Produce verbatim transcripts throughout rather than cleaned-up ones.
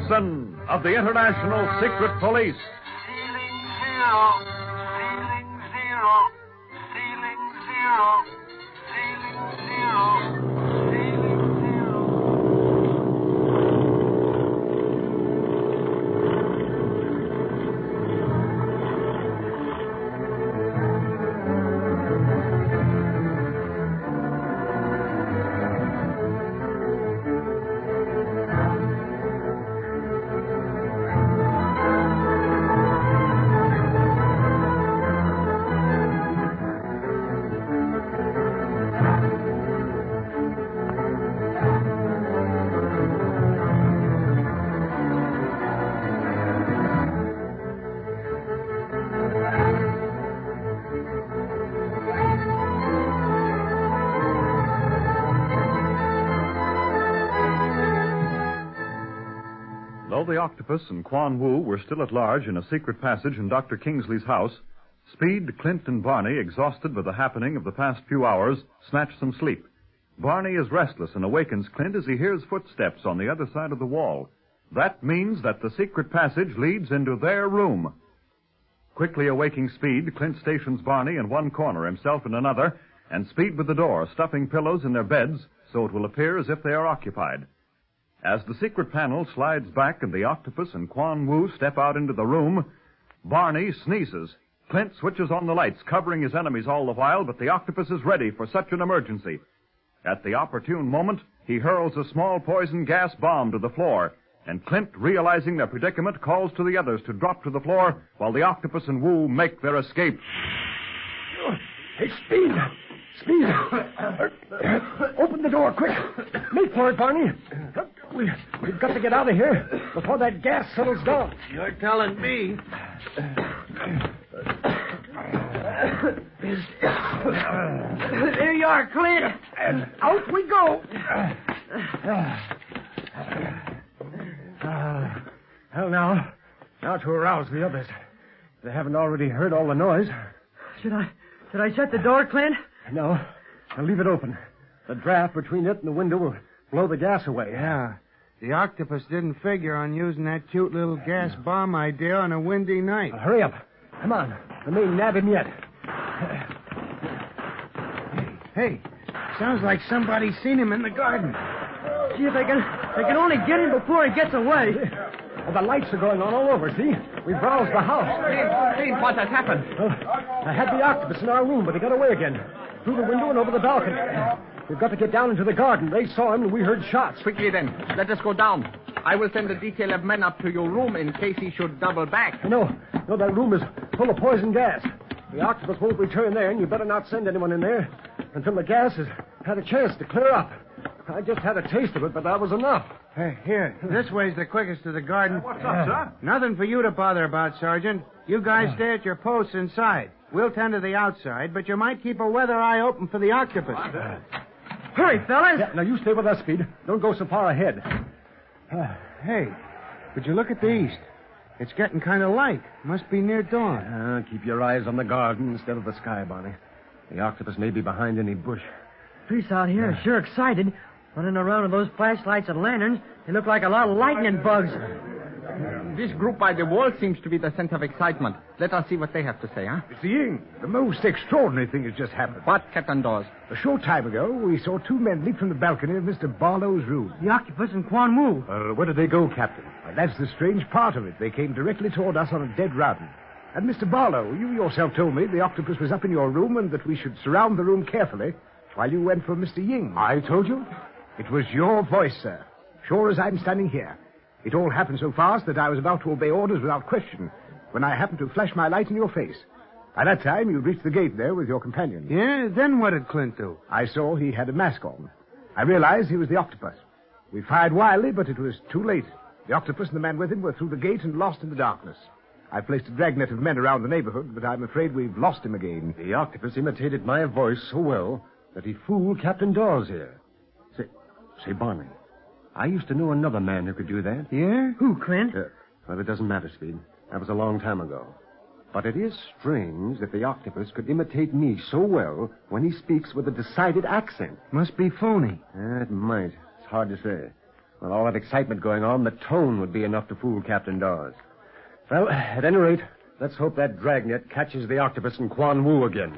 Simpson of the International Secret Police. Ceiling zero. Ceiling zero. Ceiling zero. Ceiling zero. Ceiling zero. Though the octopus and Quan Wu were still at large in a secret passage in Doctor Kingsley's house, Speed, Clint, and Barney, exhausted by the happening of the past few hours, snatched some sleep. Barney is restless and awakens Clint as he hears footsteps on the other side of the wall. That means that the secret passage leads into their room. Quickly awaking Speed, Clint stations Barney in one corner, himself in another, and Speed with the door, stuffing pillows in their beds so it will appear as if they are occupied. As the secret panel slides back and the octopus and Quan Wu step out into the room, Barney sneezes. Clint switches on the lights, covering his enemies all the while, but the octopus is ready for such an emergency. At the opportune moment, he hurls a small poison gas bomb to the floor, and Clint, realizing their predicament, calls to the others to drop to the floor while the octopus and Wu make their escape. Hey, Speed! Speed! Open the door, quick! Make for it, Barney! We, we've got to get out of here before that gas settles down. You're telling me. There you are, Clint. And out we go. Uh, well, now, now to arouse the others. They haven't already heard all the noise. Should I, should I shut the door, Clint? No, I'll leave it open. The draft between it and the window will blow the gas away. Yeah. The octopus didn't figure on using that cute little gas bomb idea on a windy night. Well, hurry up. Come on. I may nab him yet. Hey, sounds like somebody's seen him in the garden. See if they can, they can only get him before he gets away. Well, the lights are going on all over, see? We've roused the house. See what has happened. Well, I had the octopus in our room, but he got away again. Through the window and over the balcony. We've got to get down into the garden. They saw him and we heard shots. Quickly then. Let us go down. I will send a detail of men up to your room in case he should double back. No, no, that room is full of poison gas. The octopus won't return there, and you better not send anyone in there until the gas has had a chance to clear up. I just had a taste of it, but that was enough. Hey, here. This way's the quickest to the garden. What's up, sir? Nothing for you to bother about, Sergeant. You guys stay at your posts inside. We'll tend to the outside, but you might keep a weather eye open for the octopus. Hurry, fellas. Yeah, now you stay with us, Speed. Don't go so far ahead. Uh, hey, would you look at the east? It's getting kind of light. Must be near dawn. Uh, keep your eyes on the garden instead of the sky, Barney. The octopus may be behind any bush. Police out here are sure excited. Running around with those flashlights and lanterns, they look like a lot of lightning bugs. This group by the wall seems to be the center of excitement. Let us see what they have to say, huh? Mister Ying, the most extraordinary thing has just happened. What, Captain Dawes? A short time ago, we saw two men leap from the balcony of Mister Barlow's room. The octopus and Quan Wu. Uh, where did they go, Captain? Well, that's the strange part of it. They came directly toward us on a dead run. And Mister Barlow, you yourself told me the octopus was up in your room and that we should surround the room carefully while you went for Mister Ying. I told you? It was your voice, sir. Sure as I'm standing here. It all happened so fast that I was about to obey orders without question when I happened to flash my light in your face. By that time, you'd reached the gate there with your companion. Yeah? Then what did Clint do? I saw he had a mask on. I realized he was the octopus. We fired wildly, but it was too late. The octopus and the man with him were through the gate and lost in the darkness. I placed a dragnet of men around the neighborhood, but I'm afraid we've lost him again. The octopus imitated my voice so well that he fooled Captain Dawes here. Say, say, Barney, I used to know another man who could do that. Yeah? Who, Clint? Uh, well, it doesn't matter, Speed. That was a long time ago. But it is strange that the octopus could imitate me so well when he speaks with a decided accent. Must be phony. Uh, it might. It's hard to say. With all that excitement going on, the tone would be enough to fool Captain Dawes. Well, at any rate, let's hope that dragnet catches the octopus and Quan Wu again.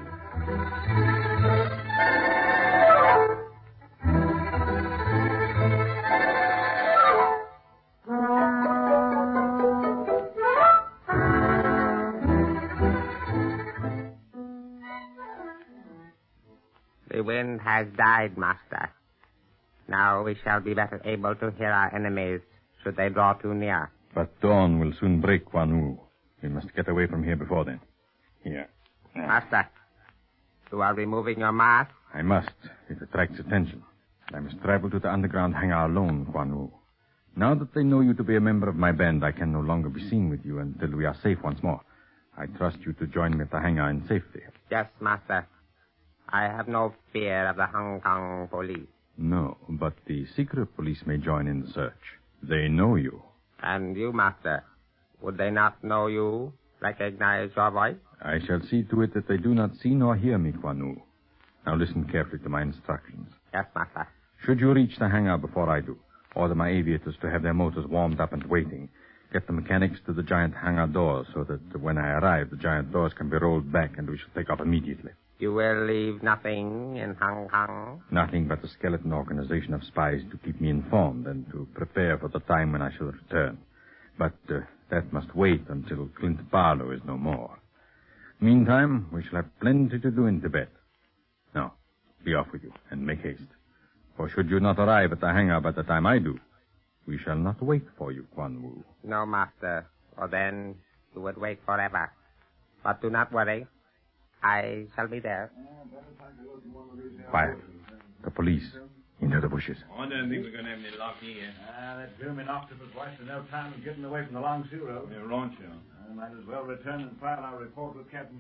The wind has died, Master. Now we shall be better able to hear our enemies should they draw too near. But dawn will soon break, Quan Wu. We must get away from here before then. Here. Master, you are removing your mask? I must. It attracts attention. I must travel to the underground hangar alone, Quan Wu. Now that they know you to be a member of my band, I can no longer be seen with you until we are safe once more. I trust you to join me at the hangar in safety. Yes, Master. I have no fear of the Hong Kong police. No, but the secret police may join in the search. They know you. And you, Master, would they not know you, recognize your voice? I shall see to it that they do not see nor hear me, Quan Wu. Now listen carefully to my instructions. Yes, Master. Should you reach the hangar before I do, order my aviators to have their motors warmed up and waiting. Get the mechanics to the giant hangar doors so that when I arrive, the giant doors can be rolled back and we shall take off immediately. You will leave nothing in Hong Kong? Nothing but a skeleton organization of spies to keep me informed and to prepare for the time when I shall return. But uh, that must wait until Clint Barlow is no more. Meantime, we shall have plenty to do in Tibet. Now, be off with you and make haste. For should you not arrive at the hangar by the time I do, we shall not wait for you, Quan Wu. No, Master. Or then you would wait forever. But do not worry. I shall be there. Quiet. The police. Into the bushes. I don't think we're going to have any luck here. Ah, that German octopus wasted no time in getting away from the Long Sea Road. Yeah, right, you. I might as well return and file our report with Captain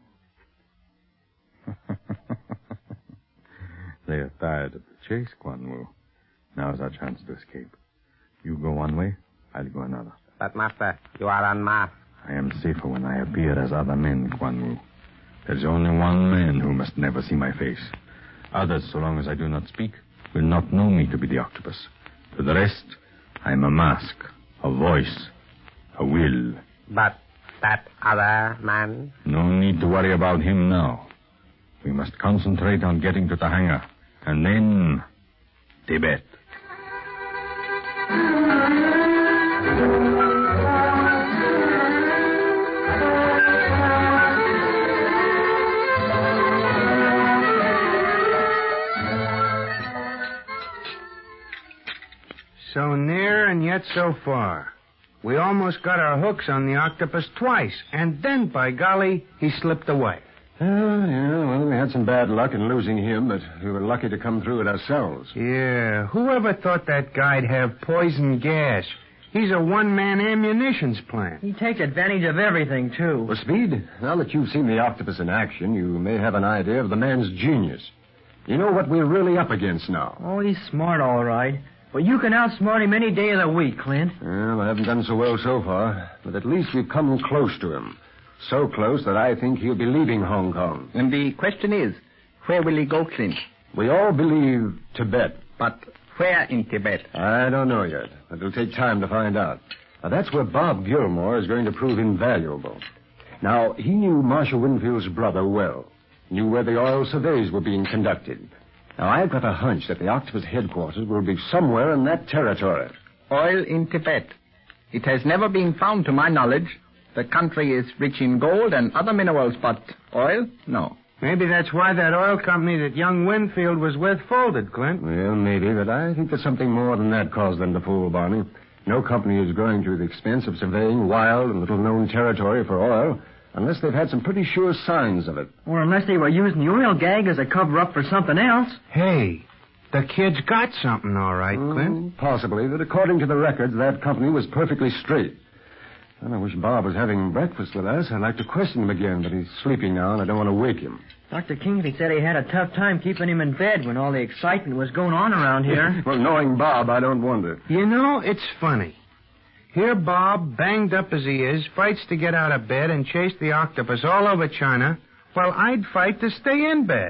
Dawes. They are tired of the chase, Quan Wu. Now's our chance to escape. You go one way, I'll go another. But, Master, you are unmasked. I am safer when I appear as other men, Quan Wu. There's only one man who must never see my face. Others, so long as I do not speak, will not know me to be the octopus. To the rest, I am a mask, a voice, a will. But that other man? No need to worry about him now. We must concentrate on getting to the hangar. And then, Tibet. So near and yet so far. We almost got our hooks on the octopus twice, and then, by golly, he slipped away. Oh, yeah, well, we had some bad luck in losing him, but we were lucky to come through it ourselves. Yeah, whoever thought that guy'd have poison gas? He's a one-man ammunitions plant. He takes advantage of everything, too. Well, Speed, now that you've seen the octopus in action, you may have an idea of the man's genius. You know what we're really up against now. Oh, he's smart, all right. But you can outsmart him any day of the week, Clint. Well, I haven't done so well so far, but at least we've come close to him. So close that I think he'll be leaving Hong Kong. And the question is, where will he go, Clint? We all believe Tibet. But where in Tibet? I don't know yet. It'll take time to find out. Now, that's where Bob Gilmore is going to prove invaluable. Now, he knew Marshal Winfield's brother well. Knew where the oil surveys were being conducted. Now, I've got a hunch that the octopus headquarters will be somewhere in that territory. Oil in Tibet. It has never been found, to my knowledge. The country is rich in gold and other minerals, but oil, no. Maybe that's why that oil company that young Winfield was with folded, Clint. Well, maybe, but I think there's something more than that caused them to fold, Barney. No company is going to the expense of surveying wild and little-known territory for oil unless they've had some pretty sure signs of it. Or unless they were using the oil gag as a cover-up for something else. Hey, the kid's got something, all right, Clint. Mm, possibly, but according to the records, that company was perfectly straight. And I wish Bob was having breakfast with us. I'd like to question him again, but he's sleeping now, and I don't want to wake him. Doctor Kingsley said he had a tough time keeping him in bed when all the excitement was going on around here. Well, knowing Bob, I don't wonder. You know, it's funny. Here Bob, banged up as he is, fights to get out of bed and chase the octopus all over China, while I'd fight to stay in bed.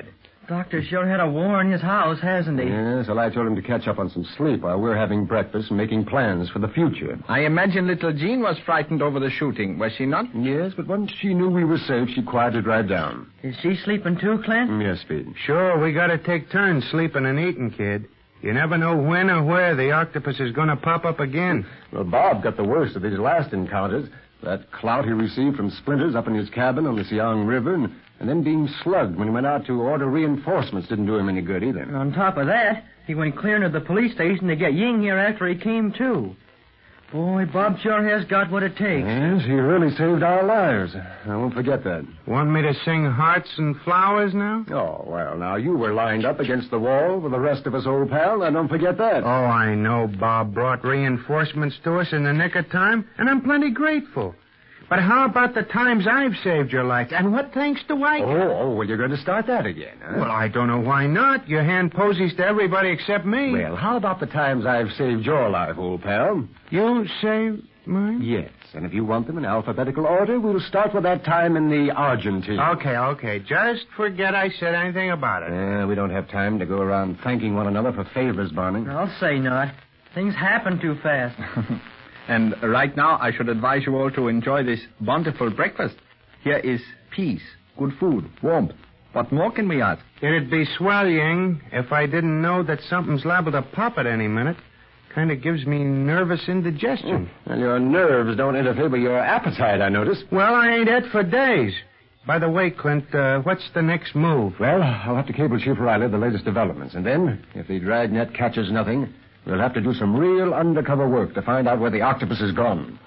Doctor sure had a war in his house, hasn't he? Yes, well, I told him to catch up on some sleep while we're having breakfast and making plans for the future. I imagine little Jean was frightened over the shooting, was she not? Yes, but once she knew we were safe, she quieted right down. Is she sleeping too, Clint? Yes, Speed. Sure, we gotta take turns sleeping and eating, kid. You never know when or where the octopus is gonna pop up again. Well, Bob got the worst of these last encounters. That clout he received from Splinters up in his cabin on the Siang River, and, and then being slugged when he went out to order reinforcements didn't do him any good either. And on top of that, he went clear into the police station to get Ying here after he came to. Boy, Bob sure has got what it takes. Yes, he really saved our lives. I won't forget that. Want me to sing Hearts and Flowers now? Oh, well, now, you were lined up against the wall with the rest of us, old pal. Now, don't forget that. Oh, I know Bob brought reinforcements to us in the nick of time, and I'm plenty grateful. But how about the times I've saved your life? And what thanks do I... Oh, oh, well, you're going to start that again, huh? Well, I don't know why not. You hand posies to everybody except me. Well, how about the times I've saved your life, old pal? You saved mine? Yes, and if you want them in alphabetical order, we'll start with that time in the Argentine. Okay, okay. Just forget I said anything about it. Uh, we don't have time to go around thanking one another for favors, Barney. I'll say not. Things happen too fast. And right now, I should advise you all to enjoy this bountiful breakfast. Here is peace, good food, warmth. What more can we ask? It'd be swell, Ying, if I didn't know that something's liable to pop at any minute. Kind of gives me nervous indigestion. Mm. Well, your nerves don't interfere with your appetite, I notice. Well, I ain't ate for days. By the way, Clint, uh, what's the next move? Well, I'll have to cable Chief Riley the latest developments. And then, if the dragnet catches nothing, we'll have to do some real undercover work to find out where the octopus has gone.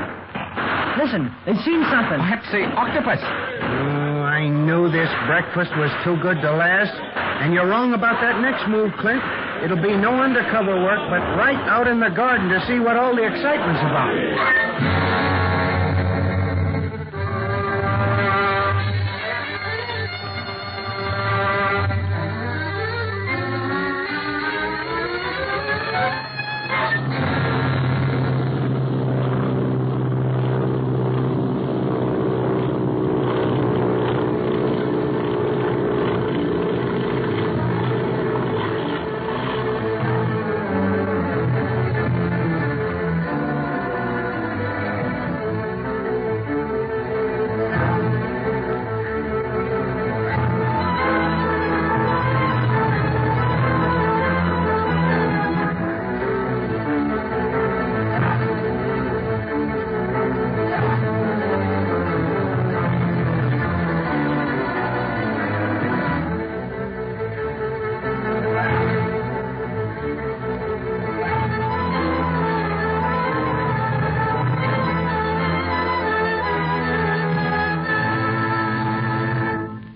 Listen, they've seen something. Perhaps the octopus. Oh, I knew this breakfast was too good to last. And you're wrong about that next move, Clint. It'll be no undercover work, but right out in the garden to see what all the excitement's about.